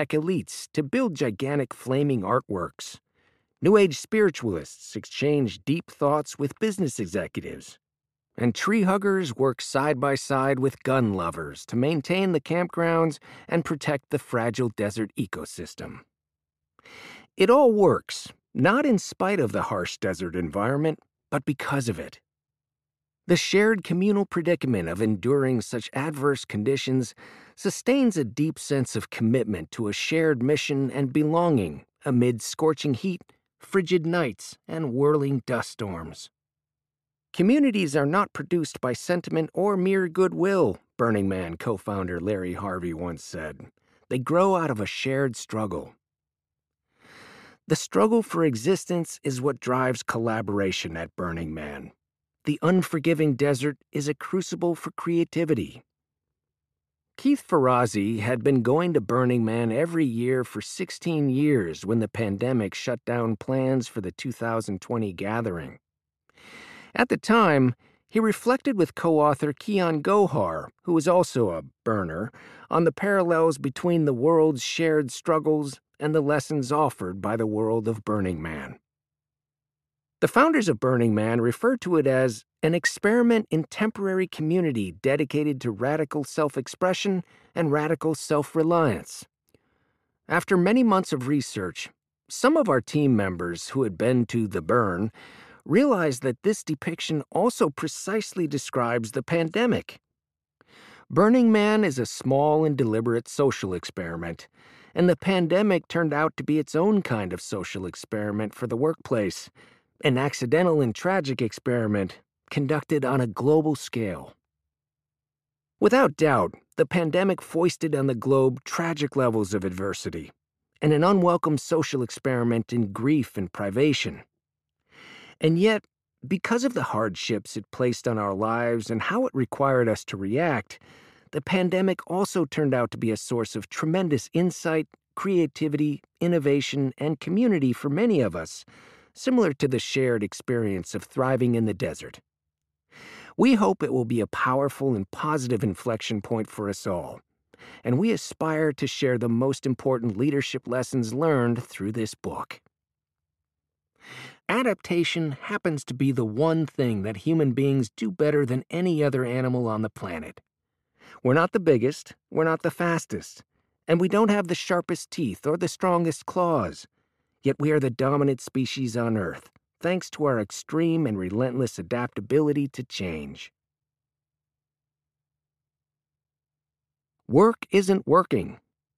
elites to build gigantic flaming artworks. New Age spiritualists exchange deep thoughts with business executives. And tree huggers work side by side with gun lovers to maintain the campgrounds and protect the fragile desert ecosystem. It all works, not in spite of the harsh desert environment, but because of it. The shared communal predicament of enduring such adverse conditions sustains a deep sense of commitment to a shared mission and belonging amid scorching heat, frigid nights, and whirling dust storms. Communities are not produced by sentiment or mere goodwill, Burning Man co-founder Larry Harvey once said. They grow out of a shared struggle. The struggle for existence is what drives collaboration at Burning Man. The unforgiving desert is a crucible for creativity. Keith Ferrazzi had been going to Burning Man every year for 16 years when the pandemic shut down plans for the 2020 gathering. At the time, he reflected with co-author Kian Gohar, who was also a burner, on the parallels between the world's shared struggles and the lessons offered by the world of Burning Man. The founders of Burning Man refer to it as an experiment in temporary community dedicated to radical self-expression and radical self-reliance. After many months of research, some of our team members who had been to The Burn realized that this depiction also precisely describes the pandemic. Burning Man is a small and deliberate social experiment, and the pandemic turned out to be its own kind of social experiment for the workplace, an accidental and tragic experiment conducted on a global scale. Without doubt, the pandemic foisted on the globe tragic levels of adversity, and an unwelcome social experiment in grief and privation. And yet, because of the hardships it placed on our lives and how it required us to react, the pandemic also turned out to be a source of tremendous insight, creativity, innovation, and community for many of us, similar to the shared experience of thriving in the desert. We hope it will be a powerful and positive inflection point for us all, and we aspire to share the most important leadership lessons learned through this book. Adaptation happens to be the one thing that human beings do better than any other animal on the planet. We're not the biggest, we're not the fastest, and we don't have the sharpest teeth or the strongest claws. Yet we are the dominant species on Earth, thanks to our extreme and relentless adaptability to change. Work isn't working.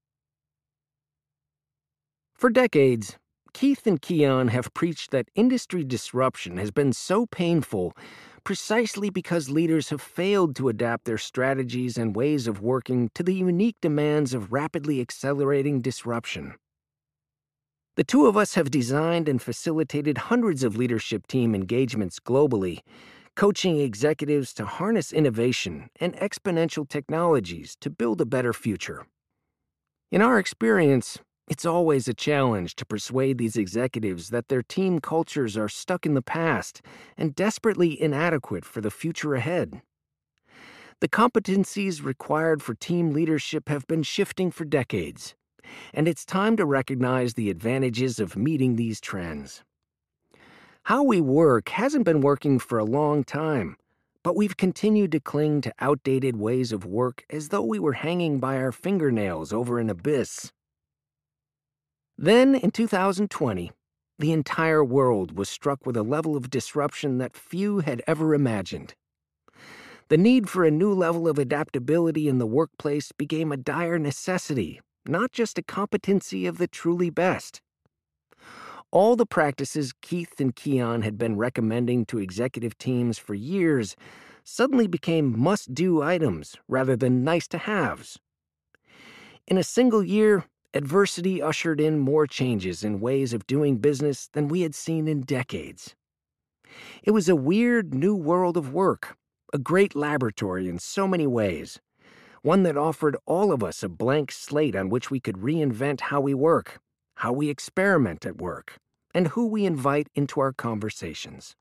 For decades, Keith and Kian have preached that industry disruption has been so painful precisely because leaders have failed to adapt their strategies and ways of working to the unique demands of rapidly accelerating disruption. The two of us have designed and facilitated hundreds of leadership team engagements globally, coaching executives to harness innovation and exponential technologies to build a better future. In our experience, it's always a challenge to persuade these executives that their team cultures are stuck in the past and desperately inadequate for the future ahead. The competencies required for team leadership have been shifting for decades, and it's time to recognize the advantages of meeting these trends. How we work hasn't been working for a long time, but we've continued to cling to outdated ways of work as though we were hanging by our fingernails over an abyss. Then, in 2020, the entire world was struck with a level of disruption that few had ever imagined. The need for a new level of adaptability in the workplace became a dire necessity, not just a competency of the truly best. All the practices Keith and Kian had been recommending to executive teams for years suddenly became must-do items rather than nice-to-haves. In a single year, adversity ushered in more changes in ways of doing business than we had seen in decades. It was a weird new world of work, a great laboratory in so many ways, one that offered all of us a blank slate on which we could reinvent how we work, how we experiment at work, and who we invite into our conversations.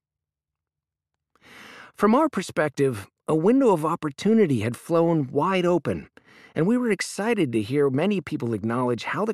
From our perspective, a window of opportunity had flown wide open, and we were excited to hear many people acknowledge how the